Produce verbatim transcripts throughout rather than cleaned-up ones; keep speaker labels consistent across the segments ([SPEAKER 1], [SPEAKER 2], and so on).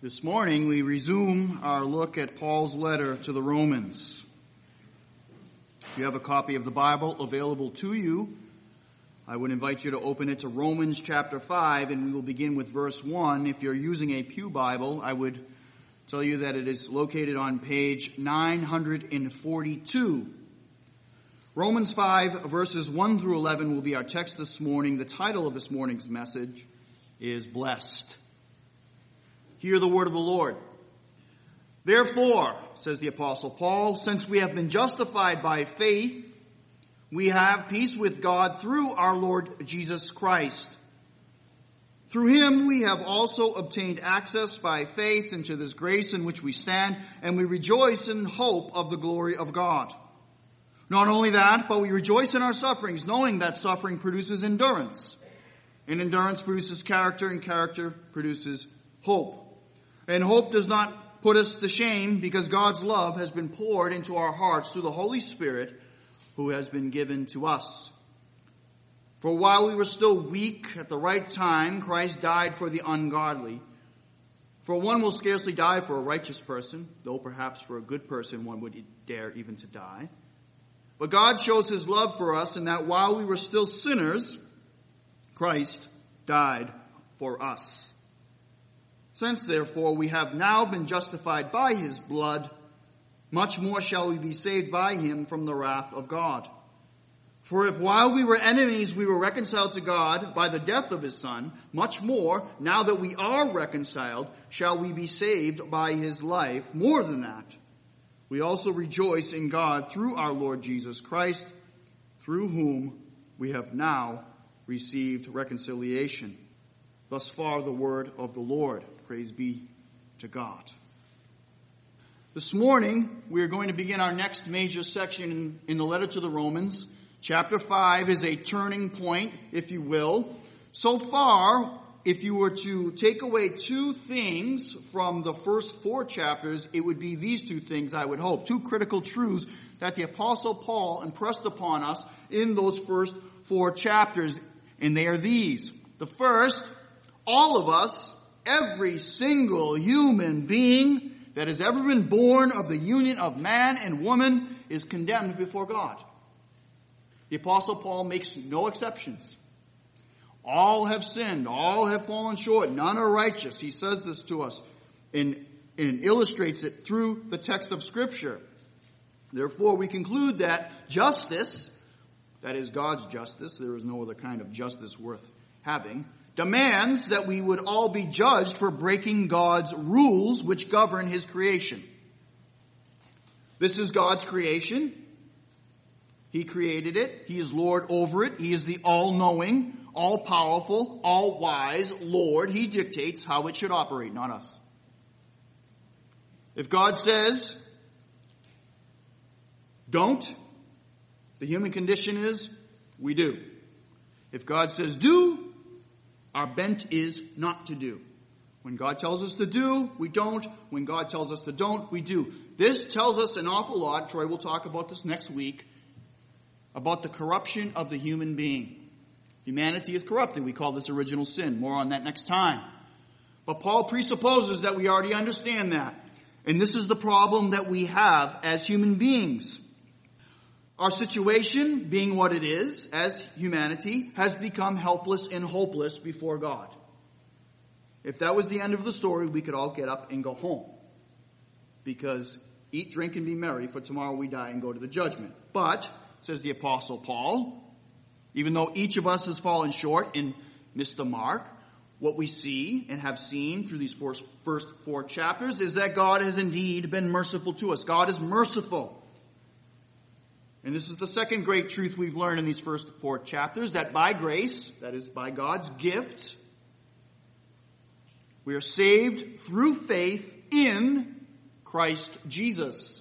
[SPEAKER 1] This morning we resume our look at Paul's letter to the Romans. If you have a copy of the Bible available to you, I would invite you to open it to Romans chapter five, and we will begin with verse one. If you're using a Pew Bible, I would tell you that it is located on page nine forty-two. Romans five, verses one through eleven will be our text this morning. The title of this morning's message is Blessed. Hear the word of the Lord. Therefore, says the Apostle Paul, since we have been justified by faith, we have peace with God through our Lord Jesus Christ. Through him we have also obtained access by faith into this grace in which we stand, and we rejoice in hope of the glory of God. Not only that, but we rejoice in our sufferings, knowing that suffering produces endurance. And endurance produces character, and character produces hope. And hope does not put us to shame, because God's love has been poured into our hearts through the Holy Spirit who has been given to us. For while we were still weak at the right time, Christ died for the ungodly. For one will scarcely die for a righteous person, though perhaps for a good person one would dare even to die. But God shows his love for us in that while we were still sinners, Christ died for us. Since, therefore, we have now been justified by his blood, much more shall we be saved by him from the wrath of God. For if while we were enemies we were reconciled to God by the death of his Son, much more, now that we are reconciled, shall we be saved by his life. More than that, we also rejoice in God through our Lord Jesus Christ, through whom we have now received reconciliation. Thus far the word of the Lord. Praise be to God. This morning, we are going to begin our next major section in, in the letter to the Romans. Chapter five is a turning point, if you will. So far, if you were to take away two things from the first four chapters, it would be these two things, I would hope. Two critical truths that the Apostle Paul impressed upon us in those first four chapters. And they are these. The first, all of us, every single human being that has ever been born of the union of man and woman is condemned before God. The Apostle Paul makes no exceptions. All have sinned. All have fallen short. None are righteous. He says this to us and, and illustrates it through the text of Scripture. Therefore, we conclude that justice, that is God's justice, there is no other kind of justice worth having, demands that we would all be judged for breaking God's rules which govern his creation. This is God's creation. He created it. He is Lord over it. He is the all-knowing, all-powerful, all-wise Lord. He dictates how it should operate, not us. If God says, don't, the human condition is, we do. If God says do, our bent is not to do. When God tells us to do, we don't. When God tells us to don't, we do. This tells us an awful lot. Troy will talk about this next week, about the corruption of the human being. Humanity is corrupted. We call this original sin. More on that next time. But Paul presupposes that we already understand that. And this is the problem that we have as human beings. Our situation, being what it is, as humanity, has become helpless and hopeless before God. If that was the end of the story, we could all get up and go home. Because eat, drink, and be merry, for tomorrow we die and go to the judgment. But, says the Apostle Paul, even though each of us has fallen short and missed the mark, what we see and have seen through these first, first four chapters is that God has indeed been merciful to us. God is merciful. And this is the second great truth we've learned in these first four chapters, that by grace, that is by God's gift, we are saved through faith in Christ Jesus.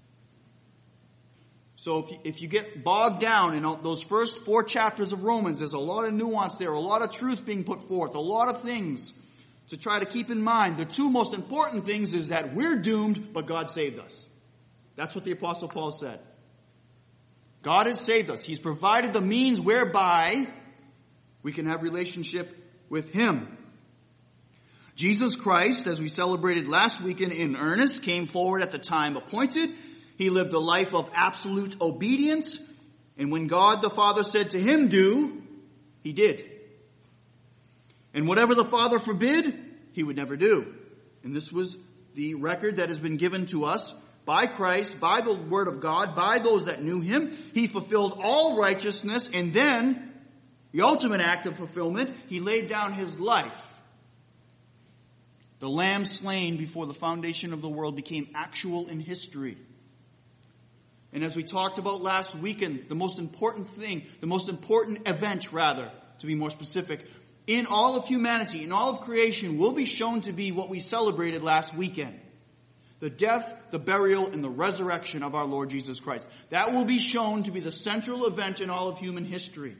[SPEAKER 1] So if you, if you get bogged down in those first four chapters of Romans, there's a lot of nuance there, a lot of truth being put forth, a lot of things to try to keep in mind. The two most important things is that we're doomed, but God saved us. That's what the Apostle Paul said. God has saved us. He's provided the means whereby we can have relationship with him. Jesus Christ, as we celebrated last weekend in earnest, came forward at the time appointed. He lived a life of absolute obedience. And when God the Father said to him, do, he did. And whatever the Father forbid, he would never do. And this was the record that has been given to us by Christ, by the Word of God, by those that knew him. He fulfilled all righteousness, and then, the ultimate act of fulfillment, he laid down his life. The lamb slain before the foundation of the world became actual in history. And as we talked about last weekend, the most important thing, the most important event rather, to be more specific, in all of humanity, in all of creation, will be shown to be what we celebrated last weekend. The death, the burial, and the resurrection of our Lord Jesus Christ. That will be shown to be the central event in all of human history.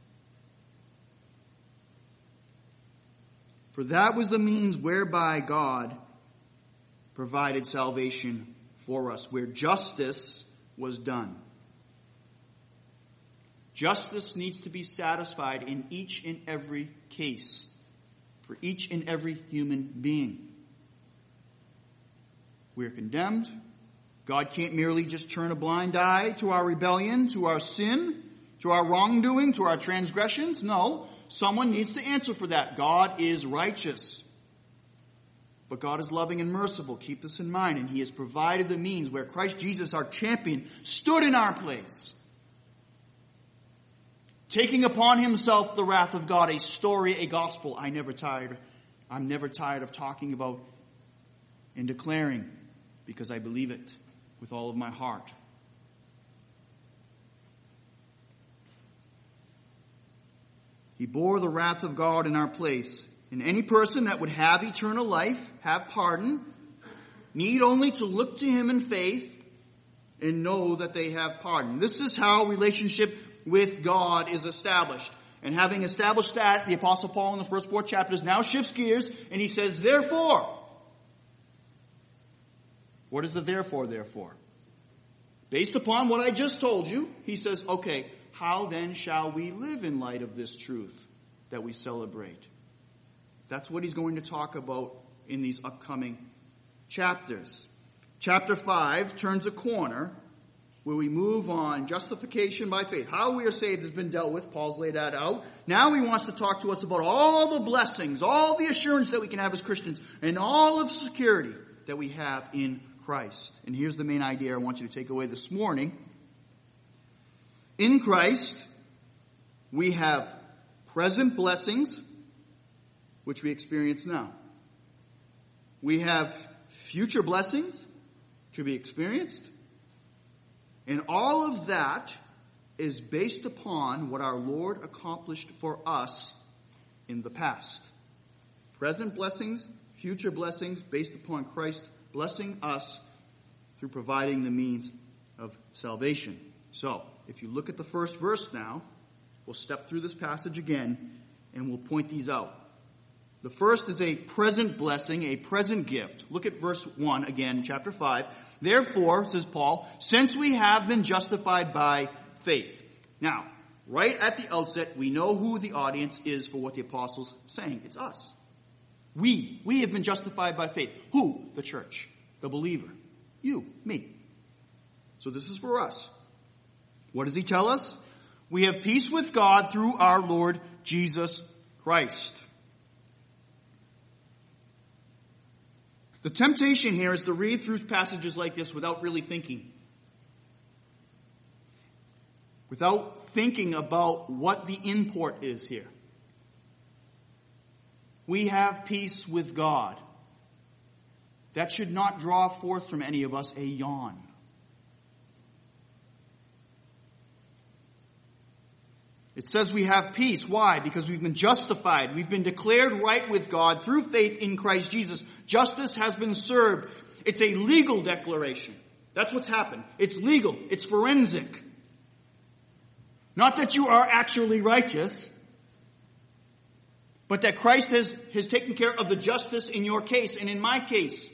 [SPEAKER 1] For that was the means whereby God provided salvation for us, where justice was done. Justice needs to be satisfied in each and every case, for each and every human being. We are condemned. God can't merely just turn a blind eye to our rebellion, to our sin, to our wrongdoing, to our transgressions. No, someone needs to answer for that. God is righteous. But God is loving and merciful. Keep this in mind. And he has provided the means where Christ Jesus, our champion, stood in our place, taking upon himself the wrath of God, a story, a gospel I never tired. I'm never tired of talking about and declaring, because I believe it with all of my heart. He bore the wrath of God in our place. And any person that would have eternal life, have pardon, need only to look to him in faith and know that they have pardon. This is how relationship with God is established. And having established that, the Apostle Paul in the first four chapters now shifts gears and he says, therefore. What is the therefore, therefore? Based upon what I just told you, he says, okay, how then shall we live in light of this truth that we celebrate? That's what he's going to talk about in these upcoming chapters. Chapter five turns a corner where we move on justification by faith. How we are saved has been dealt with. Paul's laid that out. Now he wants to talk to us about all the blessings, all the assurance that we can have as Christians, and all of the security that we have in Christ. And here's the main idea I want you to take away this morning. In Christ, we have present blessings, which we experience now. We have future blessings to be experienced. And all of that is based upon what our Lord accomplished for us in the past. Present blessings, future blessings based upon Christ blessing us through providing the means of salvation. So, if you look at the first verse now, we'll step through this passage again and we'll point these out. The first is a present blessing, a present gift. Look at verse one again, chapter five. Therefore, says Paul, since we have been justified by faith. Now, right at the outset, we know who the audience is for what the apostle's saying. It's us. We. We have been justified by faith. Who? The church. The believer. You. Me. So this is for us. What does he tell us? We have peace with God through our Lord Jesus Christ. The temptation here is to read through passages like this without really thinking. Without thinking about what the import is here. We have peace with God. That should not draw forth from any of us a yawn. It says we have peace. Why? Because we've been justified. We've been declared right with God through faith in Christ Jesus. Justice has been served. It's a legal declaration. That's what's happened. It's legal. It's forensic. Not that you are actually righteous, but that Christ has, has taken care of the justice in your case and in my case.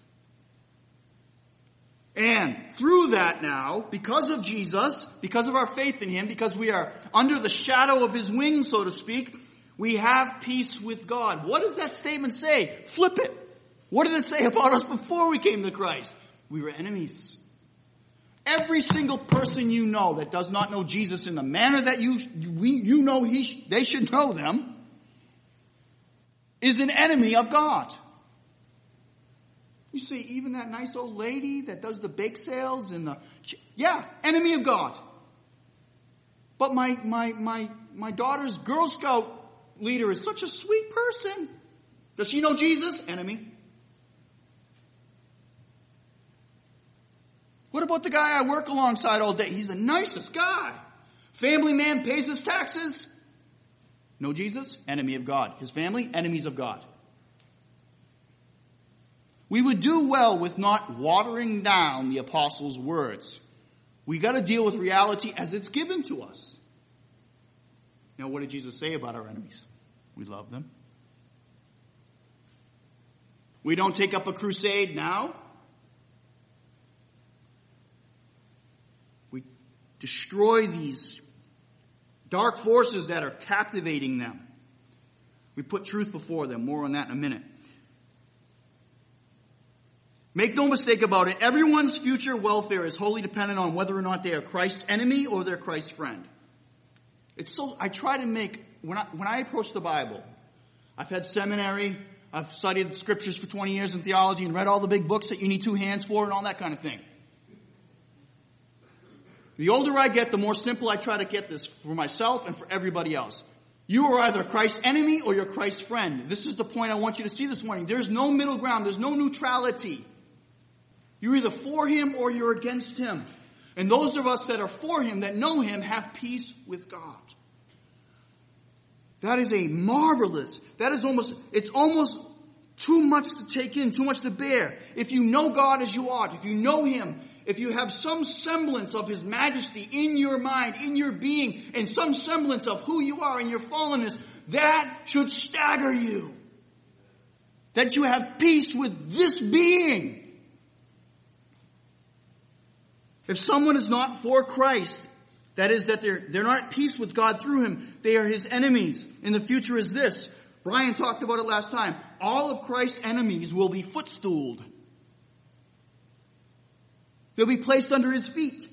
[SPEAKER 1] And through that now, because of Jesus, because of our faith in him, because we are under the shadow of his wings, so to speak, We have peace with God. What does that statement say? Flip it. What did it say about us before we came to Christ? We were enemies. Every single person you know that does not know Jesus in the manner that you we, you know he sh- they should know them is an enemy of God. You say, even that nice old lady that does the bake sales and the yeah, enemy of God. But my my my my daughter's Girl Scout leader is such a sweet person. Does she know Jesus? Enemy. What about the guy I work alongside all day? He's the nicest guy. Family man, pays his taxes. Know Jesus? Enemy of God. His family? Enemies of God. We would do well with not watering down the apostles' words. We got to deal with reality as it's given to us. Now, what did Jesus say about our enemies? We love them. We don't take up a crusade now. We destroy these dark forces that are captivating them. We put truth before them. More on that in a minute. Make no mistake about it. Everyone's future welfare is wholly dependent on whether or not they are Christ's enemy or they're Christ's friend. It's so, I try to make, when I, when I approach the Bible, I've had seminary, I've studied scriptures for twenty years in theology and read all the big books that you need two hands for and all that kind of thing. The older I get, the more simple I try to get this for myself and for everybody else. You are either Christ's enemy or you're Christ's friend. This is the point I want you to see this morning. There's no middle ground. There's no neutrality. You're either for him or you're against him. And those of us that are for him, that know him, have peace with God. That is a marvelous, that is almost, it's almost too much to take in, too much to bear. If you know God as you ought, if you know him, if you have some semblance of his majesty in your mind, in your being, and some semblance of who you are in your fallenness, that should stagger you. That you have peace with this being. If someone is not for Christ, that is that they're, they're not at peace with God through him, they are his enemies. And the future is this. Brian talked about it last time. All of Christ's enemies will be footstooled. They'll be placed under his feet.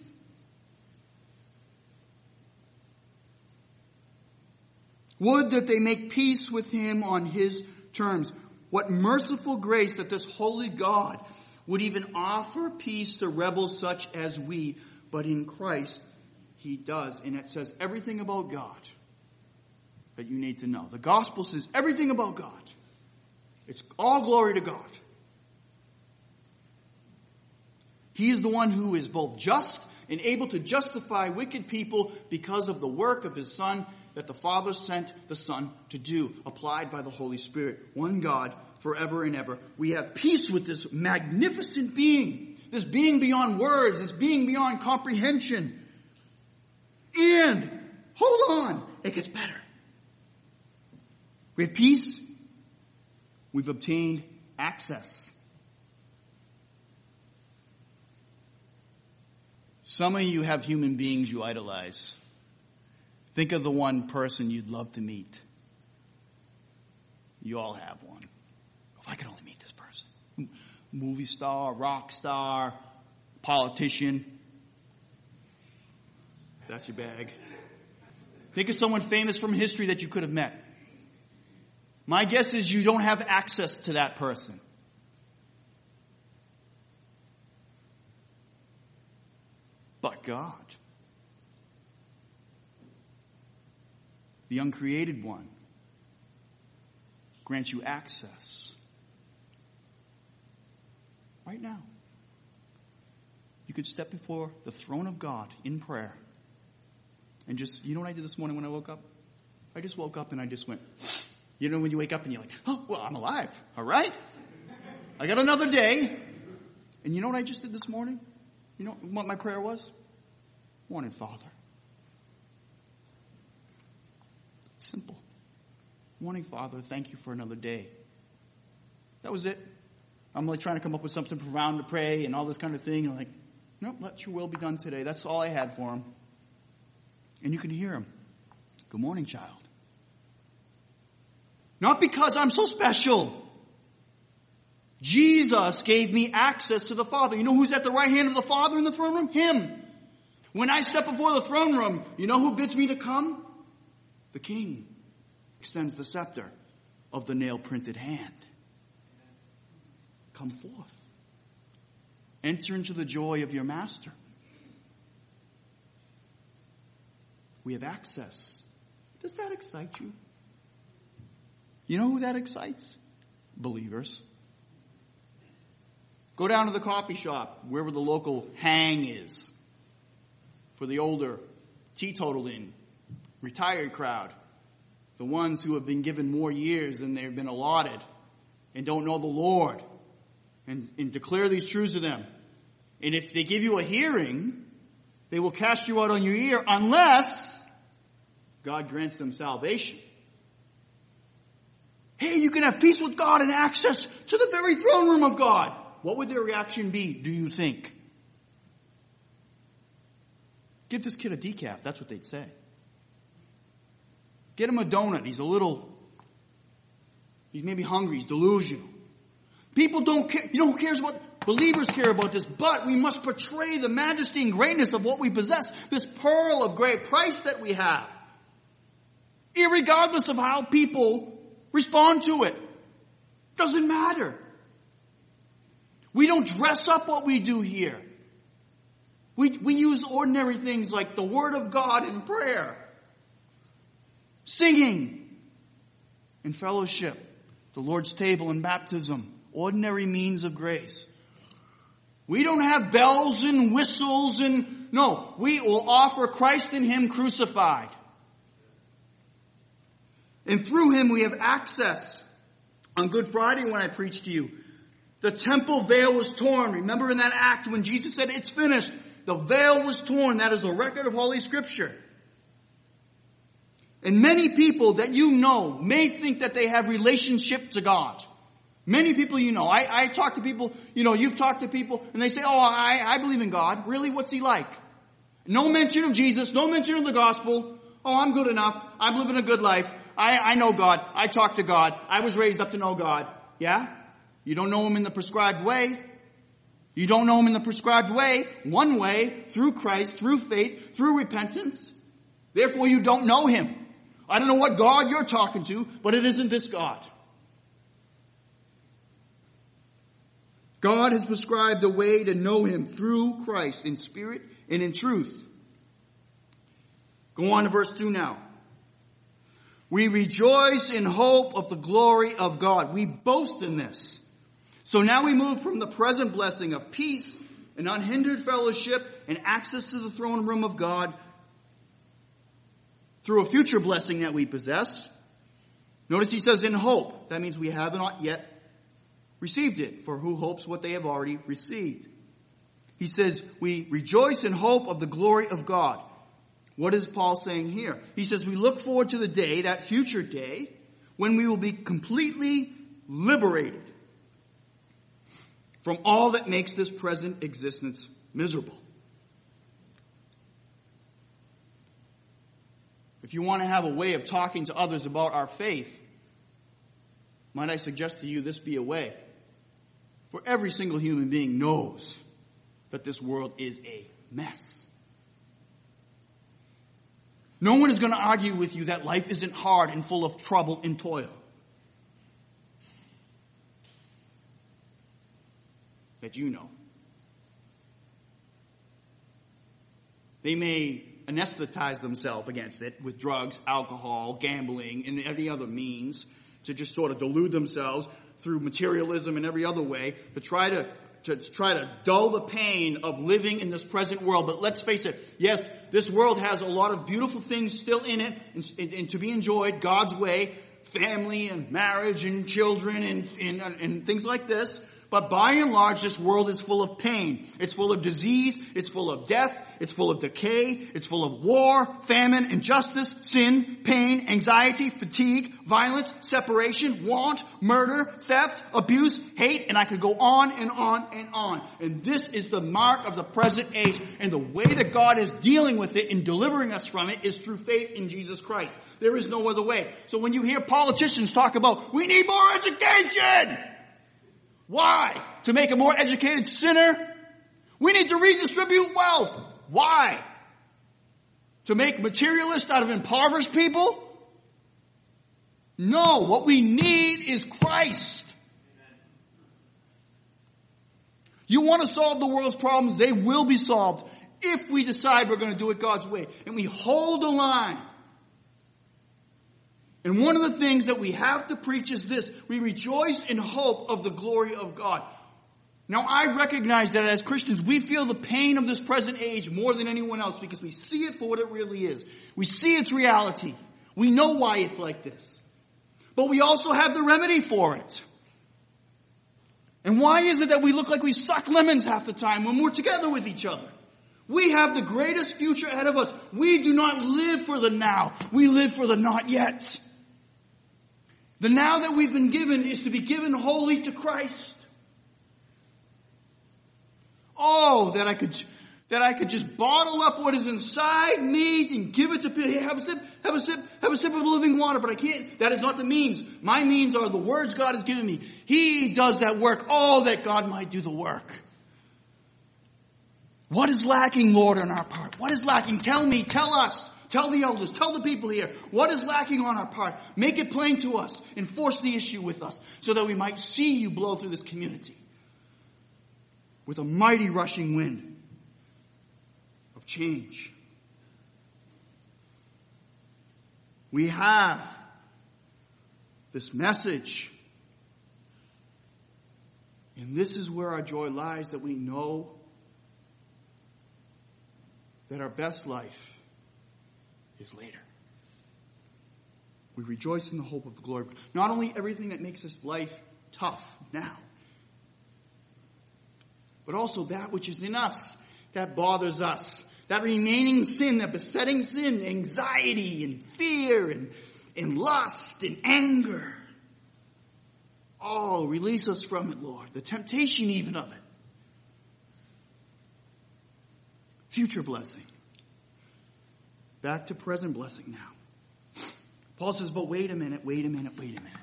[SPEAKER 1] Would that they make peace with him on his terms. What merciful grace that this holy God would even offer peace to rebels such as we, but in Christ he does. And it says everything about God that you need to know. The gospel says everything about God. It's all glory to God. He is the one who is both just and able to justify wicked people because of the work of his Son that the Father sent the Son to do, applied by the Holy Spirit. One God, forever and ever. We have peace with this magnificent being, this being beyond words, this being beyond comprehension. And, hold on, it gets better. We have peace. We've obtained access. Some of you have human beings you idolize. Think of the one person you'd love to meet. You all have one. If I could only meet this person. Movie star, rock star, politician. That's your bag. Think of someone famous from history that you could have met. My guess is you don't have access to that person. But God, the uncreated one, grants you access. Right now. You could step before the throne of God in prayer. And just, you know what I did this morning when I woke up? I just woke up and I just went, you know when you wake up and you're like, oh, well, I'm alive. All right. I got another day. And you know what I just did this morning? You know what my prayer was? Morning, Father. Simple. Morning, Father, thank you for another day. That was it. I'm like trying to come up with something profound to pray and all this kind of thing. And like, nope, let your will be done today. That's all I had for him. And you can hear him. Good morning, child. Not because I'm so special. Jesus gave me access to the Father. You know who's at the right hand of the Father in the throne room? Him. When I step before the throne room, you know who bids me to come? The King extends the scepter of the nail-printed hand. Come forth. Enter into the joy of your Master. We have access. Does that excite you? You know who that excites? Believers. Go down to the coffee shop, wherever the local hang is, for the older, teetotaling, retired crowd, the ones who have been given more years than they've been allotted and don't know the Lord, and, and declare these truths to them. And if they give you a hearing, they will cast you out on your ear unless God grants them salvation. Hey, you can have peace with God and access to the very throne room of God. What would their reaction be, do you think? Give this kid a decaf. That's what they'd say. Get him a donut. He's a little, he's maybe hungry. He's delusional. People don't care. You know who cares about? Believers care about this, but we must portray the majesty and greatness of what we possess. This pearl of great price that we have. Irregardless of how people respond to it. Doesn't matter. We don't dress up what we do here. We, we use ordinary things like the Word of God in prayer, singing, and fellowship, the Lord's table and baptism, ordinary means of grace. We don't have bells and whistles and, no, we will offer Christ and Him crucified. And through Him we have access. On Good Friday when I preached to you, the temple veil was torn. Remember in that act when Jesus said, it's finished. The veil was torn. That is a record of Holy Scripture. And many people that you know may think that they have relationship to God. Many people you know. I, I talk to people, you know, you've talked to people, and they say, oh, I, I believe in God. Really? What's He like? No mention of Jesus. No mention of the gospel. Oh, I'm good enough. I'm living a good life. I, I know God. I talk to God. I was raised up to know God. Yeah? You don't know Him in the prescribed way. You don't know Him in the prescribed way. One way, through Christ, through faith, through repentance. Therefore you don't know Him. I don't know what God you're talking to, but it isn't this God. God has prescribed a way to know Him through Christ in spirit and in truth. Go on to verse two now. We rejoice in hope of the glory of God. We boast in this. So now we move from the present blessing of peace and unhindered fellowship and access to the throne room of God through a future blessing that we possess. Notice he says in hope. That means we have not yet received it. For who hopes what they have already received? He says we rejoice in hope of the glory of God. What is Paul saying here? He says we look forward to the day, that future day, when we will be completely liberated from all that makes this present existence miserable. If you want to have a way of talking to others about our faith, might I suggest to you this be a way? For every single human being knows that this world is a mess. No one is going to argue with you that life isn't hard and full of trouble and toil. That you know. They may anesthetize themselves against it with drugs, alcohol, gambling, and any other means to just sort of delude themselves through materialism and every other way to try to, to, to try to dull the pain of living in this present world. But let's face it, yes, this world has a lot of beautiful things still in it and, and, and to be enjoyed God's way, family and marriage and children and, and, and things like this. But by and large, this world is full of pain. It's full of disease. It's full of death. It's full of decay. It's full of war, famine, injustice, sin, pain, anxiety, fatigue, violence, separation, want, murder, theft, abuse, hate, and I could go on and on and on. And this is the mark of the present age. And the way that God is dealing with it and delivering us from it is through faith in Jesus Christ. There is no other way. So when you hear politicians talk about, we need more education! Why? To make a more educated sinner? We need to redistribute wealth. Why? To make materialists out of impoverished people? No, what we need is Christ. You want to solve the world's problems, they will be solved if we decide we're going to do it God's way. And we hold the line. And one of the things that we have to preach is this. We rejoice in hope of the glory of God. Now I recognize that as Christians, we feel the pain of this present age more than anyone else because we see it for what it really is. We see its reality. We know why it's like this. But we also have the remedy for it. And why is it that we look like we suck lemons half the time when we're together with each other? We have the greatest future ahead of us. We do not live for the now. We live for the not yet. The now that we've been given is to be given wholly to Christ. Oh, that I could, that I could just bottle up what is inside me and give it to people. Hey, have a sip, have a sip, have a sip of the living water, but I can't. That is not the means. My means are the words God has given me. He does that work. Oh, that God might do the work. What is lacking, Lord, on our part? What is lacking? Tell me, tell us. Tell the elders, tell the people here, what is lacking on our part? Make it plain to us. Enforce the issue with us so that we might see you blow through this community with a mighty rushing wind of change. We have this message. And this is where our joy lies, that we know that our best life is later. We rejoice in the hope of the glory. Not only everything that makes this life tough now, but also that which is in us that bothers us. That remaining sin, that besetting sin, anxiety and fear and, and lust and anger. Oh, release us from it, Lord. The temptation even of it. Future blessing. Back to present blessing now. Paul says, but wait a minute, wait a minute, wait a minute.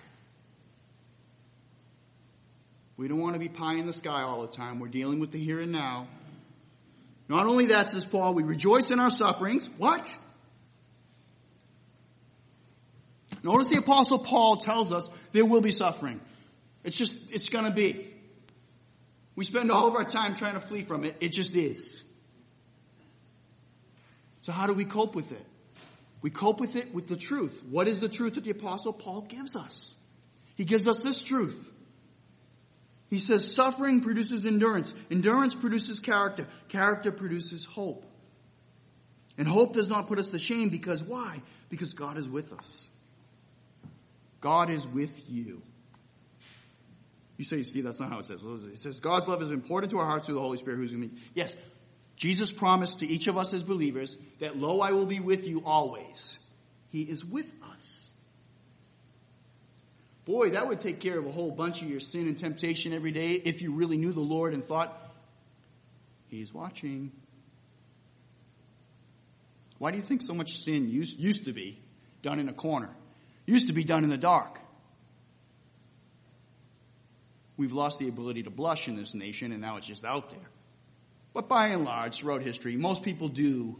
[SPEAKER 1] We don't want to be pie in the sky all the time. We're dealing with the here and now. Not only that, says Paul, we rejoice in our sufferings. What? Notice the Apostle Paul tells us there will be suffering. It's just, it's going to be. We spend all of our time trying to flee from it. It just is. So how do we cope with it? We cope with it with the truth. What is the truth that the Apostle Paul gives us? He gives us this truth. He says suffering produces endurance. Endurance produces character. Character produces hope. And hope does not put us to shame because why? Because God is with us. God is with you. You say, Steve, that's not how it says. It says God's love is important to our hearts through the Holy Spirit who's in me. Yes. Jesus promised to each of us as believers that, lo, I will be with you always. He is with us. Boy, that would take care of a whole bunch of your sin and temptation every day if you really knew the Lord and thought, He's watching. Why do you think so much sin used, used to be done in a corner? Used to be done in the dark. We've lost the ability to blush in this nation, and now it's just out there. But by and large, throughout history, most people do,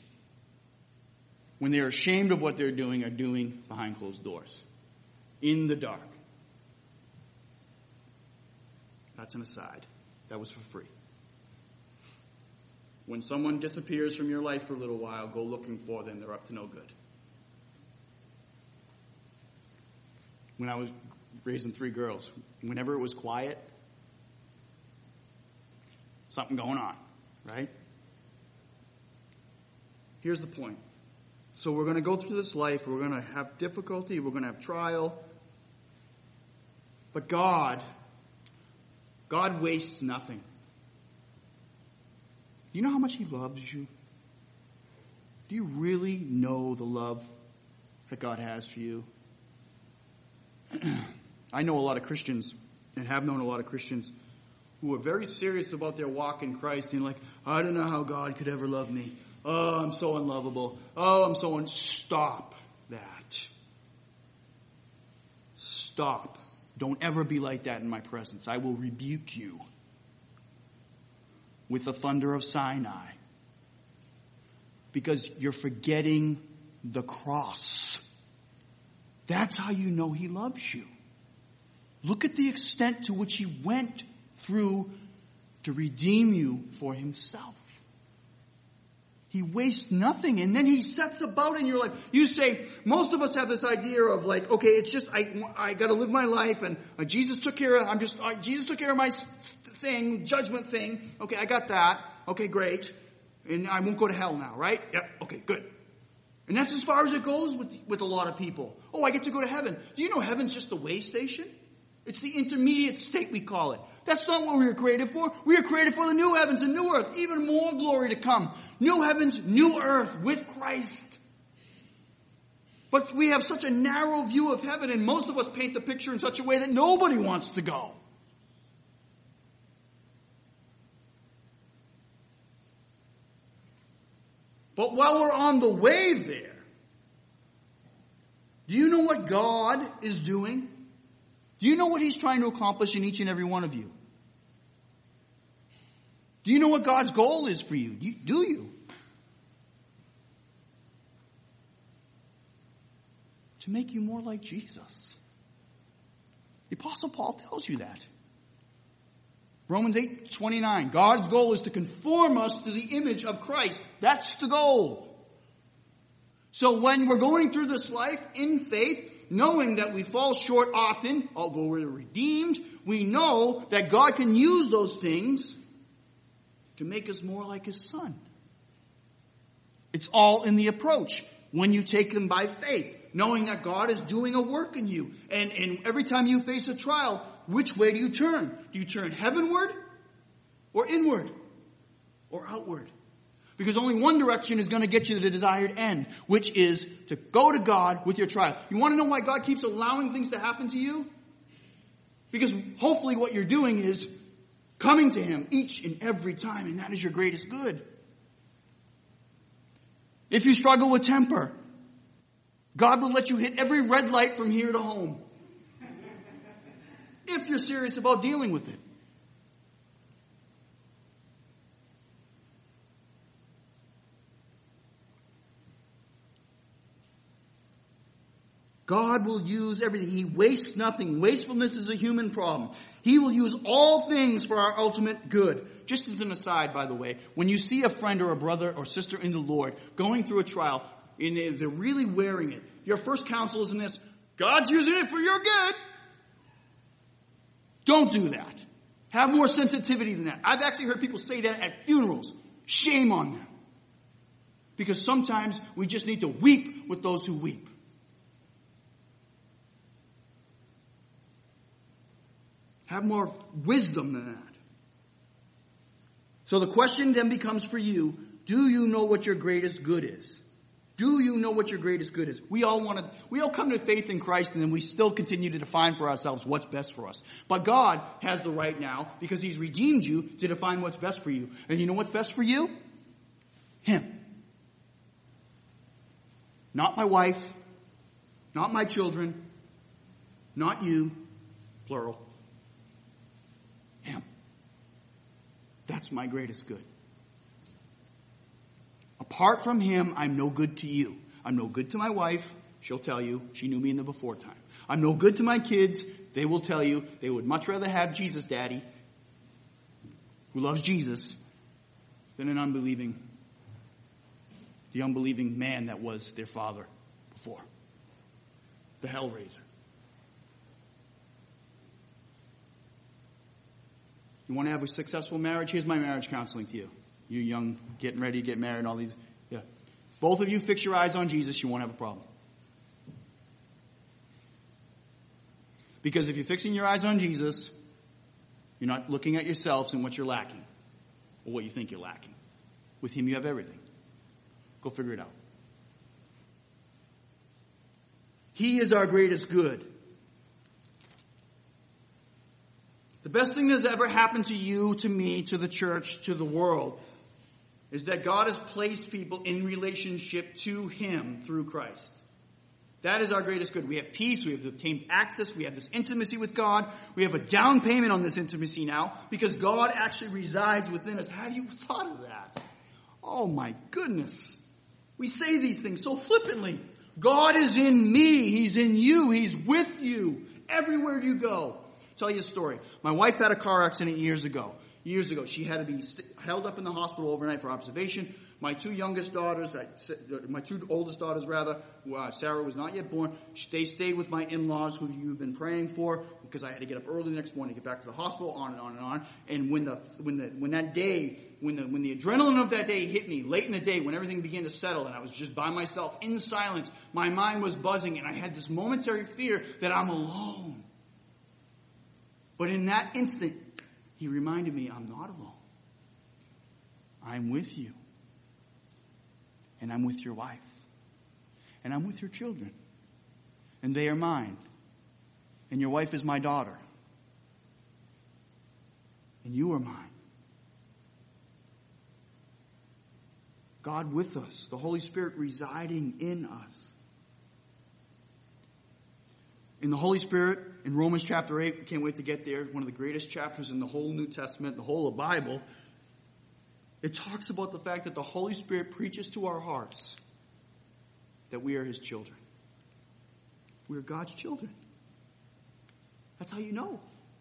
[SPEAKER 1] when they're ashamed of what they're doing, are doing behind closed doors. In the dark. That's an aside. That was for free. When someone disappears from your life for a little while, go looking for them. They're up to no good. When I was raising three girls, whenever it was quiet, something going on, right? Here's the point. So we're going to go through this life. We're going to have difficulty. We're going to have trial. But God God wastes nothing. Do you know how much he loves you? Do you really know the love that God has for you? I know a lot of Christians, and have known a lot of Christians, who are very serious about their walk in Christ, and like, I don't know how God could ever love me. Oh, I'm so unlovable. Oh, I'm so un... Stop that. Stop. Don't ever be like that in my presence. I will rebuke you with the thunder of Sinai. Because you're forgetting the cross. That's how you know he loves you. Look at the extent to which he went through to redeem you for himself. He wastes nothing, and then he sets about in your life. You say, most of us have this idea of like, okay, it's just, I, I gotta live my life, and uh, Jesus took care of, I'm just, uh, Jesus took care of my thing, judgment thing. Okay, I got that. Okay, great. And I won't go to hell now, right? Yep, okay, good. And that's as far as it goes with, with a lot of people. Oh, I get to go to heaven. Do you know heaven's just a way station? It's the intermediate state, we call it. That's not what we were created for. We were created for the new heavens and new earth. Even more glory to come. New heavens, new earth with Christ. But we have such a narrow view of heaven, and most of us paint the picture in such a way that nobody wants to go. But while we're on the way there, do you know what God is doing? Do you know what he's trying to accomplish in each and every one of you? Do you know what God's goal is for you? Do you? Do you? To make you more like Jesus. The Apostle Paul tells you that. Romans eight twenty-nine. God's goal is to conform us to the image of Christ. That's the goal. So when we're going through this life in faith, knowing that we fall short often, although we're redeemed, we know that God can use those things to make us more like his Son. It's all in the approach. When you take them by faith, knowing that God is doing a work in you. And, and every time you face a trial, which way do you turn? Do you turn heavenward or inward or outward? Because only one direction is going to get you to the desired end, which is to go to God with your trial. You want to know why God keeps allowing things to happen to you? Because hopefully what you're doing is coming to him each and every time, and that is your greatest good. If you struggle with temper, God will let you hit every red light from here to home. If you're serious about dealing with it. God will use everything. He wastes nothing. Wastefulness is a human problem. He will use all things for our ultimate good. Just as an aside, by the way, when you see a friend or a brother or sister in the Lord going through a trial, and they're really wearing it, your first counsel is in this, God's using it for your good. Don't do that. Have more sensitivity than that. I've actually heard people say that at funerals. Shame on them. Because sometimes we just need to weep with those who weep. Have more wisdom than that. So the question then becomes for you, do you know what your greatest good is? Do you know what your greatest good is? We all want to, we all come to faith in Christ, and then we still continue to define for ourselves what's best for us. But God has the right now, because he's redeemed you, to define what's best for you. And you know what's best for you? Him. Not my wife, not my children, not you, plural. Him. That's my greatest good. Apart from him, I'm no good to you. I'm no good to my wife. She'll tell you. She knew me in the before time. I'm no good to my kids. They will tell you. They would much rather have Jesus, Daddy, who loves Jesus, than an unbelieving, the unbelieving man that was their father before. The Hellraiser. You want to have a successful marriage? Here's my marriage counseling to you. You young, getting ready to get married, all these. Yeah. Both of you fix your eyes on Jesus, you won't have a problem. Because if you're fixing your eyes on Jesus, You're not looking at yourselves and what you're lacking or what you think you're lacking. With him you have everything. Go figure it out. He is our greatest good. The best thing that's ever happened to you, to me, to the church, to the world, is that God has placed people in relationship to him through Christ. That is our greatest good. We have peace. We have obtained access. We have this intimacy with God. We have a down payment on this intimacy now because God actually resides within us. Have you thought of that? Oh my goodness. We say these things so flippantly. God is in me. He's in you. He's with you everywhere you go. I'll tell you a story. My wife had a car accident years ago. Years ago. She had to be st- held up in the hospital overnight for observation. My two youngest daughters, my two oldest daughters rather, uh, Sarah was not yet born. They stayed with my in-laws who you've been praying for because I had to get up early the next morning to get back to the hospital, on and on and on. And when the when the when that day, when the when the adrenaline of that day hit me late in the day, when everything began to settle and I was just by myself in silence, my mind was buzzing and I had this momentary fear that I'm alone. But in that instant, he reminded me, I'm not alone. I'm with you. And I'm with your wife. And I'm with your children. And they are mine. And your wife is my daughter. And you are mine. God with us. The Holy Spirit residing in us. In the Holy Spirit, in Romans chapter eight, we can't wait to get there, one of the greatest chapters in the whole New Testament, the whole of the Bible, it talks about the fact that the Holy Spirit preaches to our hearts that we are his children. We are God's children. That's how you know.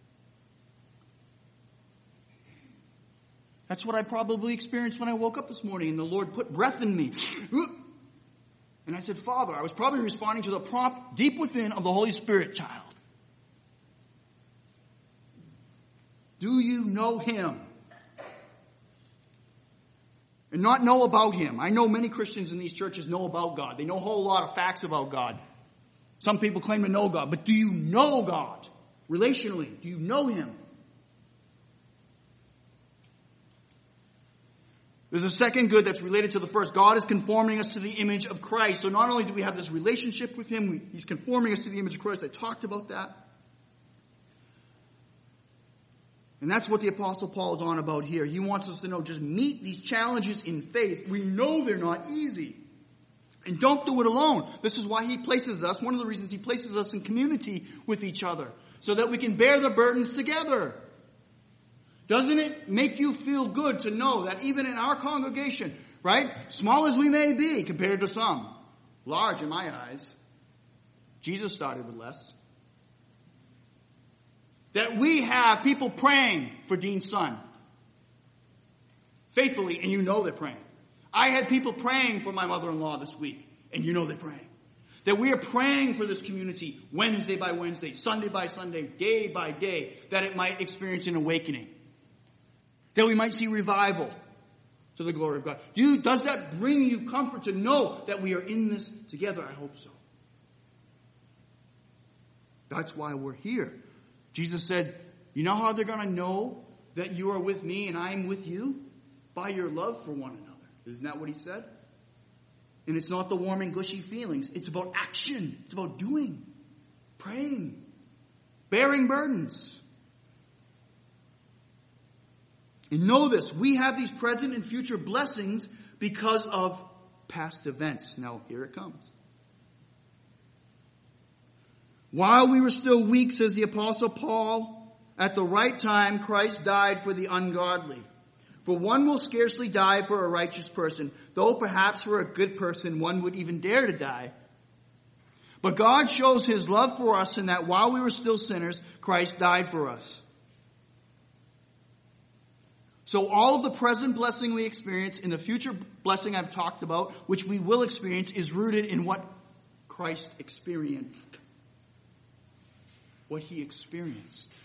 [SPEAKER 1] That's what I probably experienced when I woke up this morning and the Lord put breath in me. And I said, Father, I was probably responding to the prompt deep within of the Holy Spirit, child. Do you know him? And not know about him. I know many Christians in these churches know about God. They know a whole lot of facts about God. Some people claim to know God. But do you know God? Relationally, do you know him? There's a second good that's related to the first. God is conforming us to the image of Christ. So not only do we have this relationship with him, he's conforming us to the image of Christ. I talked about that. And that's what the Apostle Paul is on about here. He wants us to know, just meet these challenges in faith. We know they're not easy. And don't do it alone. This is why he places us, one of the reasons he places us in community with each other, so that we can bear the burdens together. Doesn't it make you feel good to know that even in our congregation, right, small as we may be compared to some, large in my eyes, Jesus started with less, that we have people praying for Dean's son faithfully, and you know they're praying. I had people praying for my mother-in-law this week, and you know they're praying. That we are praying for this community Wednesday by Wednesday, Sunday by Sunday, day by day, that it might experience an awakening. That we might see revival to the glory of God. Do, does that bring you comfort to know that we are in this together? I hope so. That's why we're here. Jesus said, you know how they're going to know that you are with me and I am with you? By your love for one another. Isn't that what he said? And it's not the warm and gushy feelings. It's about action. It's about doing, praying, bearing burdens. And know this, we have these present and future blessings because of past events. Now, here it comes. While we were still weak, says the Apostle Paul, at the right time Christ died for the ungodly. For one will scarcely die for a righteous person, though perhaps for a good person one would even dare to die. But God shows his love for us in that while we were still sinners, Christ died for us. So all of the present blessing we experience and the future blessing I've talked about, which we will experience, is rooted in what Christ experienced. What he experienced.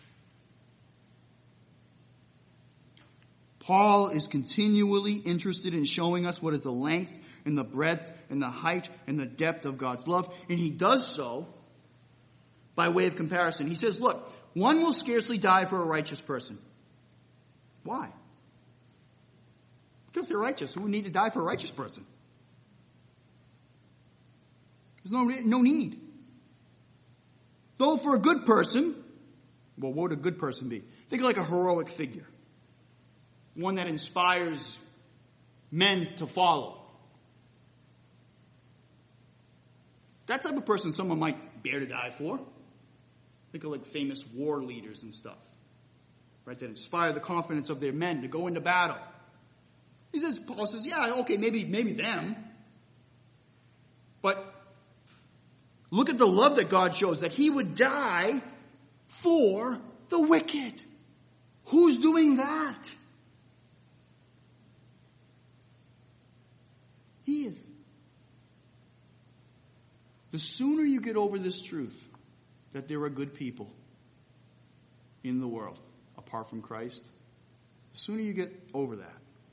[SPEAKER 1] Paul is continually interested in showing us what is the length and the breadth and the height and the depth of God's love. And he does so by way of comparison. He says, look, One will scarcely die for a righteous person. Why? Because they're righteous. Who would need to die for a righteous person? There's no, no need. Though for a good person, well, what would a good person be? Think of like a heroic figure. One that inspires men to follow. That type of person someone might bear to die for. Think of like famous war leaders and stuff. Right? That inspire the confidence of their men to go into battle. He says, Paul says, yeah, okay, maybe, maybe them. But look at the love that God shows, that he would die for the wicked. Who's doing that? He is. The sooner you get over this truth, that there are good people in the world apart from Christ, the sooner you get over that,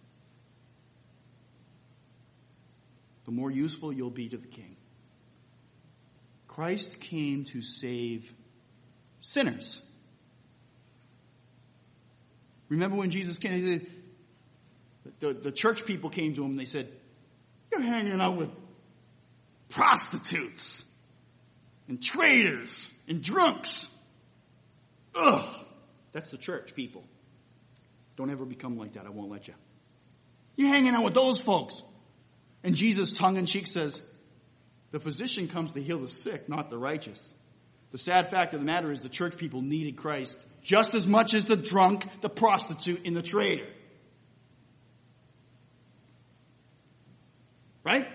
[SPEAKER 1] the more useful you'll be to the King. Christ came to save sinners. Remember when Jesus came, the, the church people came to him and they said, "You're hanging out with prostitutes and traitors and drunks." Ugh. That's the church people. Don't ever become like that. I won't let you. You're hanging out with those folks. And Jesus, tongue-in-cheek, says, the physician comes to heal the sick, not the righteous. The sad fact of the matter is the church people needed Christ just as much as the drunk, the prostitute, and the traitor. Right?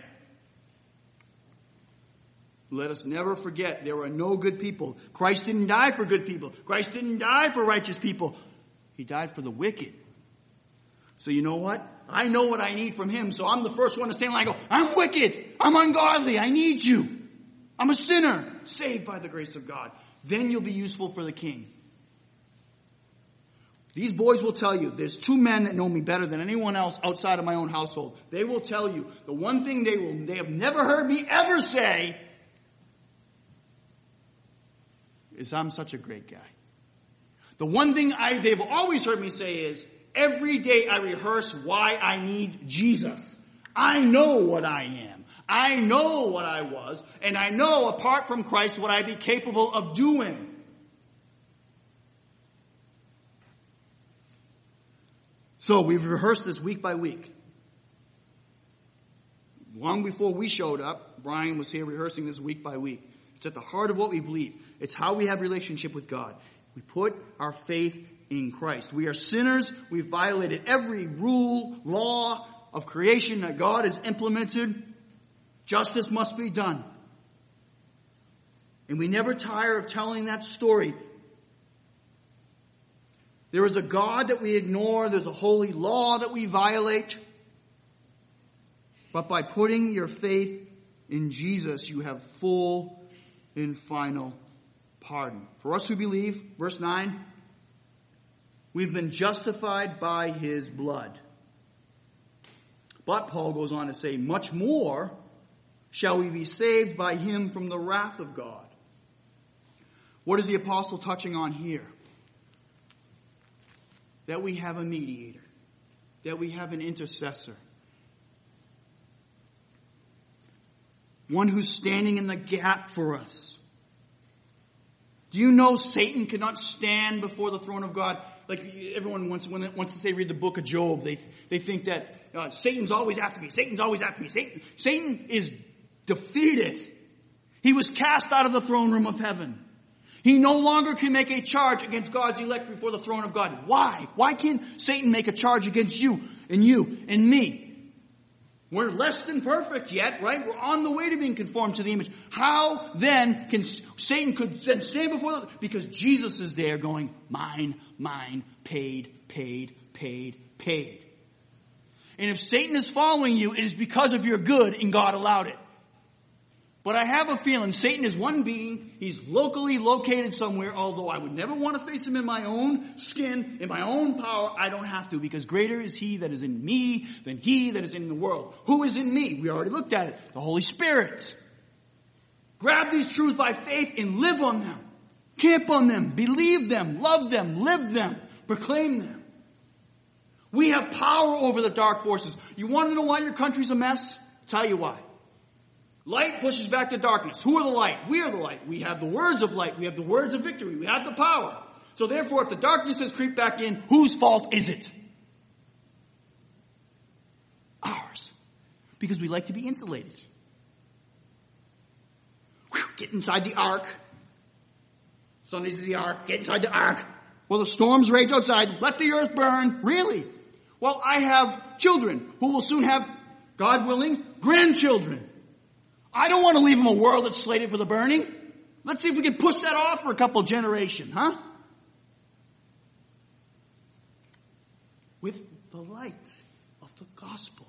[SPEAKER 1] Let us never forget there are no good people. Christ didn't die for good people. Christ didn't die for righteous people. He died for the wicked. So you know what? I know what I need from him, so I'm the first one to stand in line and go, I'm wicked. I'm ungodly. I need you. I'm a sinner, saved by the grace of God. Then you'll be useful for the King. These boys will tell you, there's two men that know me better than anyone else outside of my own household. They will tell you, the one thing they will, they have never heard me ever say is I'm such a great guy. The one thing I, they've always heard me say is, every day I rehearse why I need Jesus. I know what I am. I know what I was. And I know apart from Christ what I'd be capable of doing. So we've rehearsed this week by week. Long before we showed up, Brian was here rehearsing this week by week. It's at the heart of what we believe. It's how we have relationship with God. We put our faith in Christ. We are sinners. We've violated every rule, law of creation that God has implemented. Justice must be done. And we never tire of telling that story. There is a God that we ignore. There's a holy law that we violate. But by putting your faith in Jesus, you have full and final pardon. For us who believe, verse nine, we've been justified by his blood. But Paul goes on to say, much more shall we be saved by him from the wrath of God. What is the apostle touching on here? That we have a mediator. That we have an intercessor. One who's standing in the gap for us. Do you know Satan cannot stand before the throne of God? Like everyone wants, when it, once they read the book of Job, they they think that uh, Satan's always after me. Satan's always after me. Satan, Satan is defeated. He was cast out of the throne room of heaven. He no longer can make a charge against God's elect before the throne of God. Why? Why can't Satan make a charge against you and you and me? We're less than perfect yet, right? We're on the way to being conformed to the image. How then can Satan could then stand before the, because Jesus is there going, mine, mine, paid, paid, paid, paid. And if Satan is following you, it is because of your good and God allowed it. But I have a feeling Satan is one being. He's locally located somewhere, although I would never want to face him in my own skin, in my own power. I don't have to, because greater is he that is in me than he that is in the world. Who is in me? We already looked at it. The Holy Spirit. Grab these truths by faith and live on them. Camp on them, believe them, love them, live them, proclaim them. We have power over the dark forces. You want to know why your country's a mess? I'll tell you why. Light pushes back the darkness. Who are the light? We are the light. We have the words of light. We have the words of victory. We have the power. So therefore, if the darkness has creeped back in, whose fault is it? Ours. Because we like to be insulated. Whew, get inside the ark. Sundays is the ark. Get inside the ark. Well, the storms rage outside. Let the earth burn. Really? Well, I have children who will soon have, God willing, grandchildren. I don't want to leave them a world that's slated for the burning. Let's see if we can push that off for a couple generations, huh? With the light of the gospel.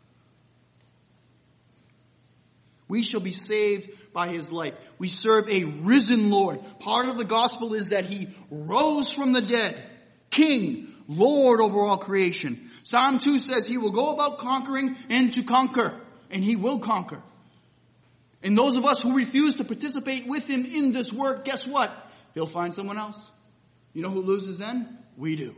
[SPEAKER 1] We shall be saved by his life. We serve a risen Lord. Part of the gospel is that he rose from the dead. King, Lord over all creation. Psalm two says he will go about conquering and to conquer. And he will conquer. And those of us who refuse to participate with him in this work, guess what? He'll find someone else. You know who loses then? We do.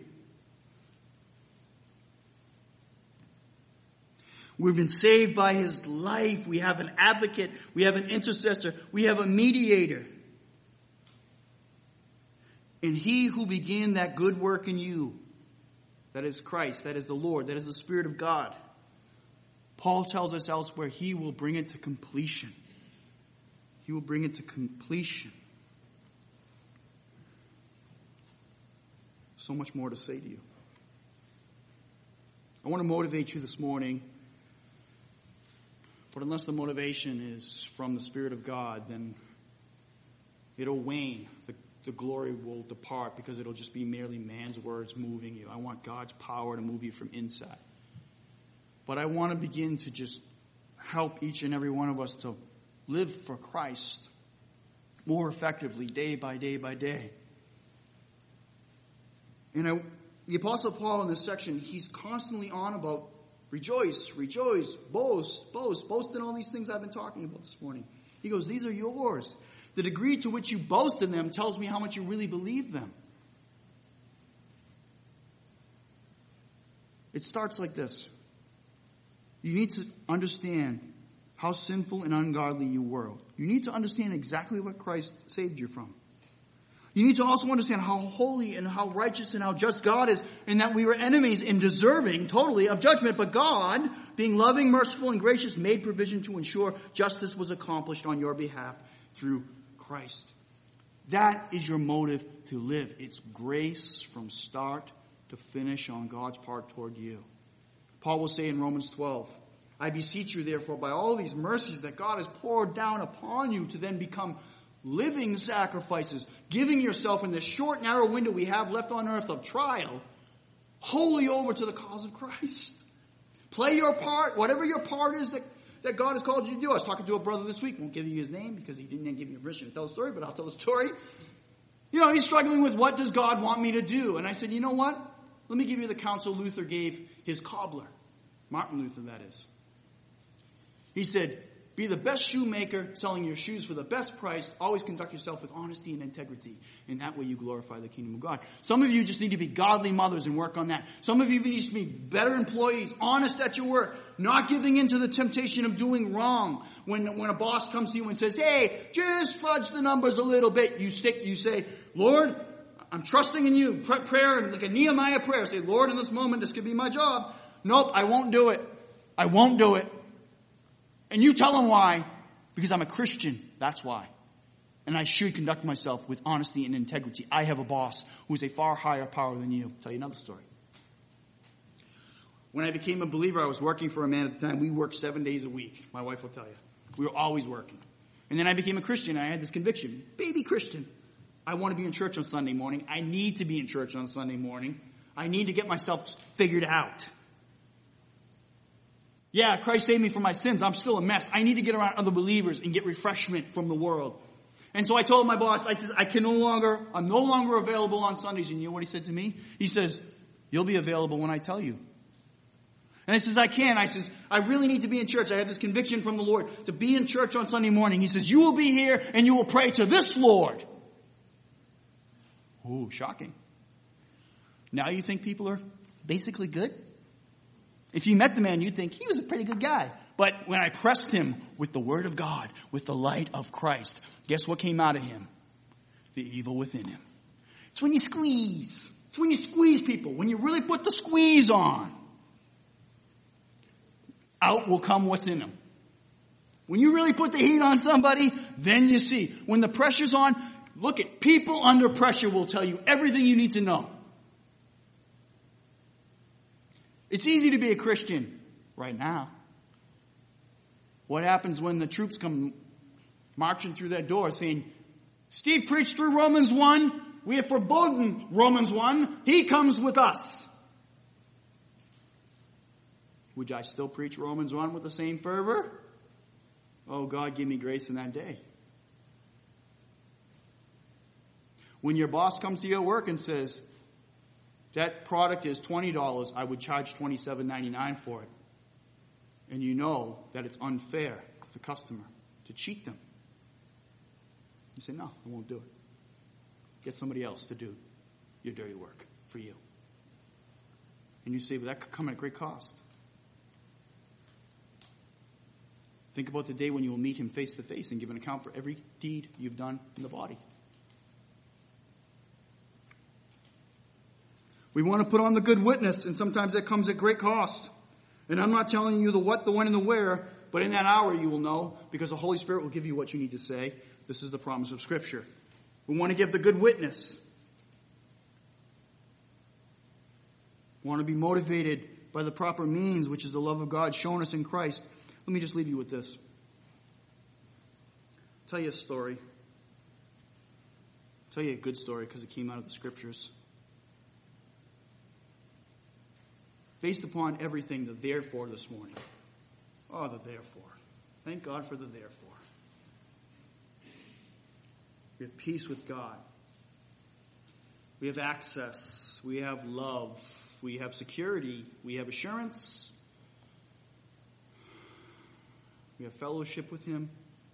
[SPEAKER 1] We've been saved by his life. We have an advocate. We have an intercessor. We have a mediator. And he who began that good work in you, that is Christ, that is the Lord, that is the Spirit of God. Paul tells us elsewhere, he will bring it to completion. He will bring it to completion. So much more to say to you. I want to motivate you this morning. But unless the motivation is from the Spirit of God, then it'll wane. The, the glory will depart because it'll just be merely man's words moving you. I want God's power to move you from inside. But I want to begin to just help each and every one of us to live for Christ more effectively day by day by day. And I, the Apostle Paul in this section, he's constantly on about rejoice, rejoice, boast, boast, boast in all these things I've been talking about this morning. He goes, these are yours. The degree to which you boast in them tells me how much you really believe them. It starts like this. You need to understand how sinful and ungodly you were. You need to understand exactly what Christ saved you from. You need to also understand how holy and how righteous and how just God is, and that we were enemies and deserving totally of judgment. But God, being loving, merciful, and gracious, made provision to ensure justice was accomplished on your behalf through Christ. That is your motive to live. It's grace from start to finish on God's part toward you. Paul will say in Romans twelve, I beseech you therefore by all these mercies that God has poured down upon you to then become living sacrifices, giving yourself in this short, narrow window we have left on earth of trial, wholly over to the cause of Christ. Play your part, whatever your part is that, that God has called you to do. I was talking to a brother this week, won't give you his name because he didn't give me permission to tell the story, but I'll tell the story. You know, he's struggling with what does God want me to do? And I said, you know what? Let me give you the counsel Luther gave his cobbler. Martin Luther, that is. He said, be the best shoemaker selling your shoes for the best price. Always conduct yourself with honesty and integrity. And that way you glorify the kingdom of God. Some of you just need to be godly mothers and work on that. Some of you need to be better employees, honest at your work, not giving in to the temptation of doing wrong. When, when a boss comes to you and says, hey, just fudge the numbers a little bit, you stick, you say, Lord, I'm trusting in you. Prayer, like a Nehemiah prayer. Say, Lord, in this moment, this could be my job. Nope, I won't do it. I won't do it. And you tell them why. Because I'm a Christian. That's why. And I should conduct myself with honesty and integrity. I have a boss who is a far higher power than you. I'll tell you another story. When I became a believer, I was working for a man at the time. We worked seven days a week. My wife will tell you. We were always working. And then I became a Christian. I had this conviction. Baby Christian. I want to be in church on Sunday morning. I need to be in church on Sunday morning. I need to get myself figured out. Yeah, Christ saved me from my sins. I'm still a mess. I need to get around other believers and get refreshment from the world. And so I told my boss, I said, I can no longer, I'm no longer available on Sundays. And you know what he said to me? He says, you'll be available when I tell you. And I says, I can. I says, I really need to be in church. I have this conviction from the Lord to be in church on Sunday morning. He says, you will be here and you will pray to this Lord. Oh, shocking. Now you think people are basically good? If you met the man, you'd think he was a pretty good guy. But when I pressed him with the word of God, with the light of Christ, guess what came out of him? The evil within him. It's when you squeeze. It's when you squeeze people. When you really put the squeeze on. Out will come what's in them. When you really put the heat on somebody, then you see. When the pressure's on, look at people under pressure will tell you everything you need to know. It's easy to be a Christian right now. What happens when the troops come marching through that door saying, Steve preached through Romans one. We have forbidden Romans one. He comes with us. Would I still preach Romans one with the same fervor? Oh, God, give me grace in that day. When your boss comes to your work and says, that product is twenty dollars, I would charge twenty-seven ninety-nine for it. And you know that it's unfair to the customer to cheat them. You say, no, I won't do it. Get somebody else to do your dirty work for you. And you say, well, that could come at a great cost. Think about the day when you will meet him face to face and give an account for every deed you've done in the body. We want to put on the good witness, and sometimes that comes at great cost. And I'm not telling you the what, the when, and the where, but in that hour you will know, because the Holy Spirit will give you what you need to say. This is the promise of Scripture. We want to give the good witness. We want to be motivated by the proper means, which is the love of God shown us in Christ. Let me just leave you with this. I'll tell you a story. I'll tell you a good story because it came out of the Scriptures. Based upon everything, the therefore this morning. Oh, the therefore. Thank God for the therefore. We have peace with God. We have access. We have love. We have security. We have assurance. We have fellowship with Him.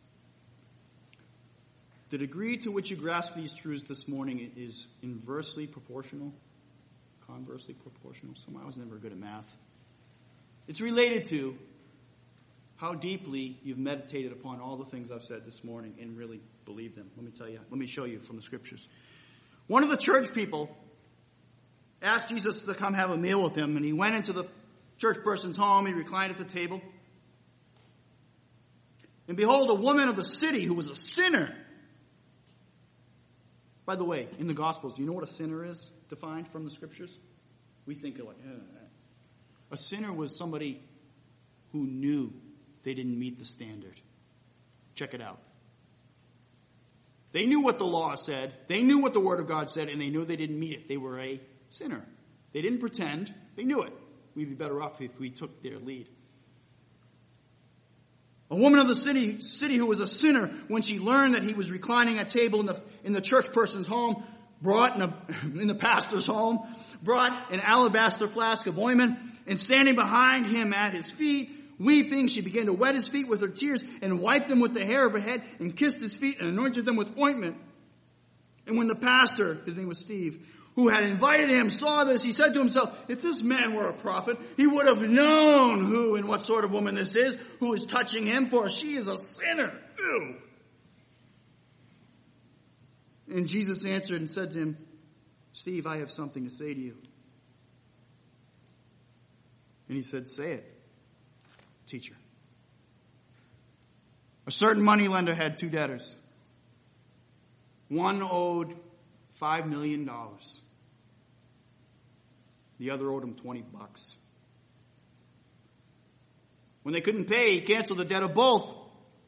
[SPEAKER 1] The degree to which you grasp these truths this morning is inversely proportional. Conversely proportional. Somehow I was never good at math. It's related to how deeply you've meditated upon all the things I've said this morning and really believed them. Let me tell you. Let me show you from the Scriptures. One of the church people asked Jesus to come have a meal with him, and he went into the church person's home. He reclined at the table. And behold, a woman of the city who was a sinner. By the way, in the Gospels, do you know what a sinner is defined from the Scriptures? We think of like, eh. A sinner was somebody who knew they didn't meet the standard. Check it out. They knew what the law said. They knew what the Word of God said, and they knew they didn't meet it. They were a sinner. They didn't pretend. They knew it. We'd be better off if we took their lead. A woman of the city, city who was a sinner, when she learned that he was reclining at table in the, in the church person's home, brought in, a, in the pastor's home, brought an alabaster flask of ointment, and standing behind him at his feet, weeping, she began to wet his feet with her tears and wiped them with the hair of her head and kissed his feet and anointed them with ointment. And when the pastor, his name was Steve, who had invited him, saw this, he said to himself, if this man were a prophet, he would have known who and what sort of woman this is, who is touching him, for she is a sinner. Ew. And Jesus answered and said to him, Steve, I have something to say to you. And he said, say it, teacher. A certain moneylender had two debtors. One owed five million dollars. The other owed him twenty bucks. When they couldn't pay, he canceled the debt of both.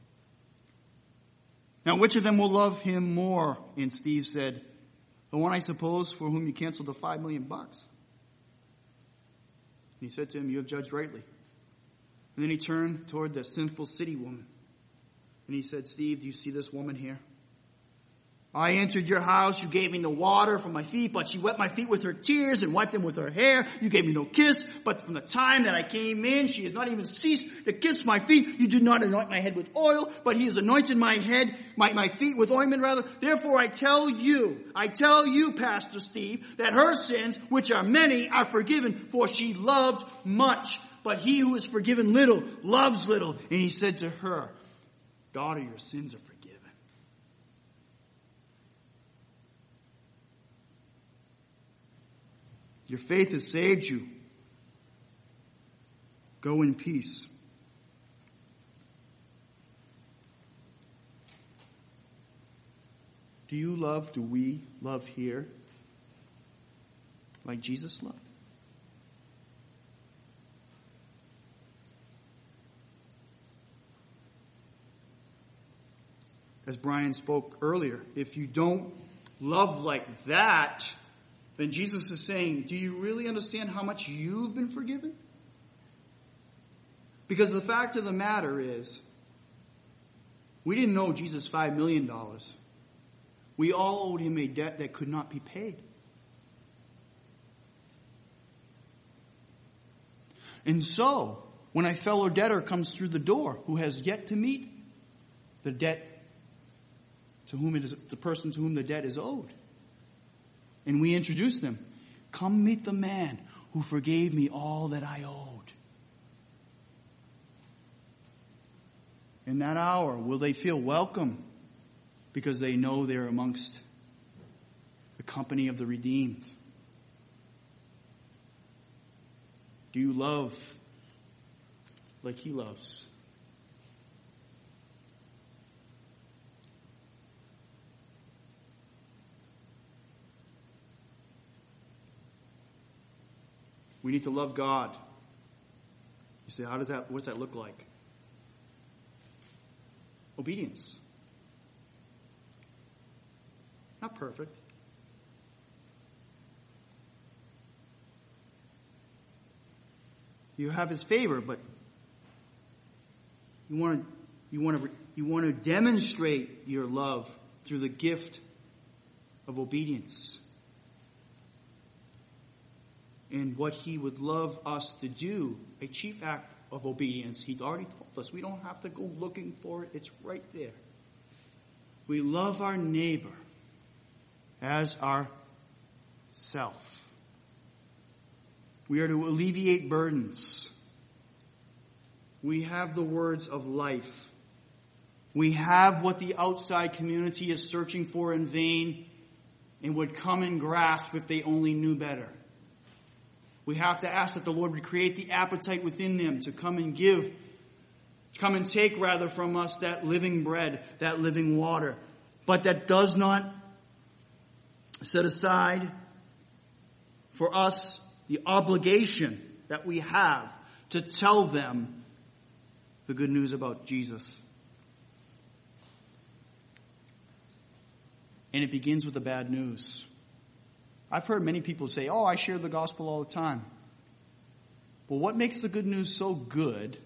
[SPEAKER 1] Now, which of them will love him more? And Steve said, the one, I suppose, for whom you canceled the five million bucks. And he said to him, you have judged rightly. And then he turned toward the sinful city woman. And he said, Steve, do you see this woman here? I entered your house. You gave me no water for my feet, but she wet my feet with her tears and wiped them with her hair. You gave me no kiss, but from the time that I came in, she has not even ceased to kiss my feet. You did not anoint my head with oil, but he has anointed my head, my, my feet with ointment rather. Therefore I tell you, I tell you, Pastor Steve, that her sins, which are many, are forgiven, for she loved much. But he who is forgiven little loves little. And he said to her, daughter, your sins are forgiven. Your faith has saved you. Go in peace. Do you love, do we love here like Jesus loved? As Brian spoke earlier, if you don't love like that, then Jesus is saying, do you really understand how much you've been forgiven? Because the fact of the matter is, we didn't owe Jesus five million dollars. We all owed him a debt that could not be paid. And so, when a fellow debtor comes through the door who has yet to meet the debt to whom it is, the person to whom the debt is owed, and we introduce them, come meet the man who forgave me all that I owed. In that hour, will they feel welcome because they know they're amongst the company of the redeemed? Do you love like he loves? We need to love God. You say, how does that, what does that look like? Obedience. Not perfect. You have his favor, but you want to, you want to, you want to demonstrate your love through the gift of obedience. And what he would love us to do, a chief act of obedience, he's already told us. We don't have to go looking for it. It's right there. We love our neighbor as ourself. We are to alleviate burdens. We have the words of life. We have what the outside community is searching for in vain and would come and grasp if they only knew better. We have to ask that the Lord would create the appetite within them to come and give, to come and take rather from us that living bread, that living water. But that does not set aside for us the obligation that we have to tell them the good news about Jesus. And it begins with the bad news. I've heard many people say, oh, I share the gospel all the time. Well, what makes the good news so good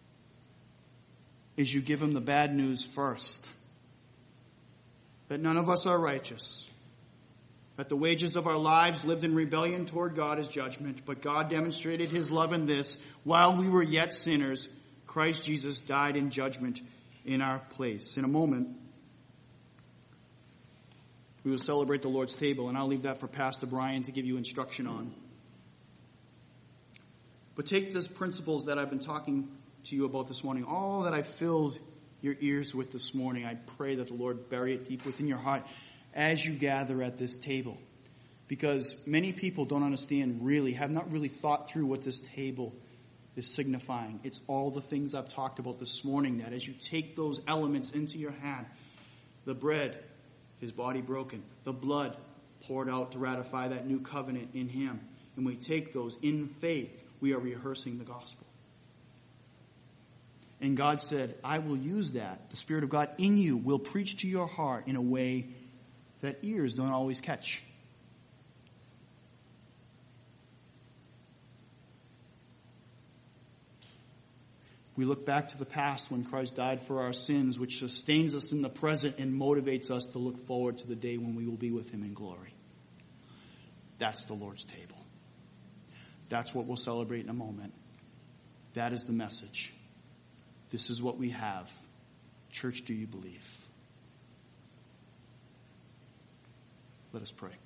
[SPEAKER 1] is you give them the bad news first. That none of us are righteous. That the wages of our lives lived in rebellion toward God is judgment. But God demonstrated his love in this. While we were yet sinners, Christ Jesus died in judgment in our place. In a moment, we will celebrate the Lord's table, and I'll leave that for Pastor Brian to give you instruction on. But take these principles that I've been talking to you about this morning, all that I filled your ears with this morning. I pray that the Lord bury it deep within your heart as you gather at this table. Because many people don't understand really, have not really thought through what this table is signifying. It's all the things I've talked about this morning, that as you take those elements into your hand, the bread, his body broken, the blood poured out to ratify that new covenant in him. And we take those in faith. We are rehearsing the gospel. And God said, I will use that. The Spirit of God in you will preach to your heart in a way that ears don't always catch. We look back to the past when Christ died for our sins, which sustains us in the present and motivates us to look forward to the day when we will be with him in glory. That's the Lord's table. That's what we'll celebrate in a moment. That is the message. This is what we have. Church, do you believe? Let us pray.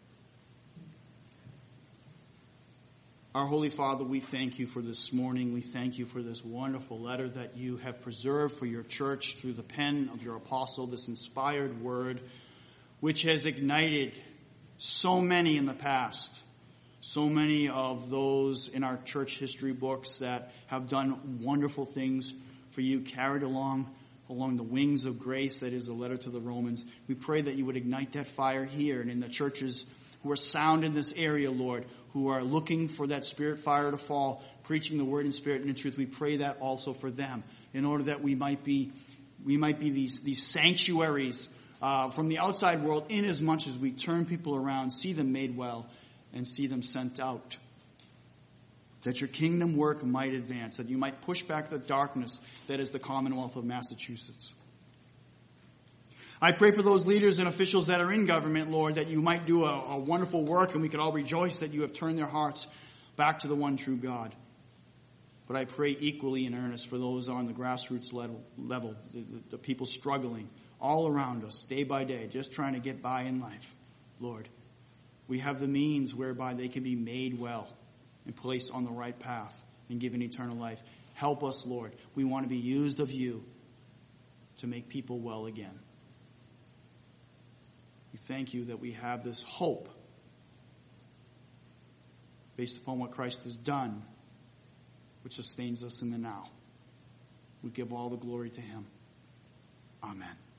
[SPEAKER 1] Our Holy Father, we thank you for this morning. We thank you for this wonderful letter that you have preserved for your church through the pen of your apostle, this inspired word, which has ignited so many in the past, so many of those in our church history books that have done wonderful things for you, carried along along the wings of grace, that is the letter to the Romans. We pray that you would ignite that fire here and in the churches who are sound in this area, Lord, who are looking for that spirit fire to fall, preaching the word in spirit and in truth. We pray that also for them, in order that we might be, we might be these, these sanctuaries uh, from the outside world, in as much as we turn people around, see them made well, and see them sent out. That your kingdom work might advance, that you might push back the darkness that is the Commonwealth of Massachusetts. I pray for those leaders and officials that are in government, Lord, that you might do a, a wonderful work, and we could all rejoice that you have turned their hearts back to the one true God. But I pray equally in earnest for those on the grassroots level, level the, the, the people struggling all around us, day by day, just trying to get by in life. Lord, we have the means whereby they can be made well and placed on the right path and given eternal life. Help us, Lord. We want to be used of you to make people well again. We thank you that we have this hope based upon what Christ has done, which sustains us in the now. We give all the glory to him. Amen.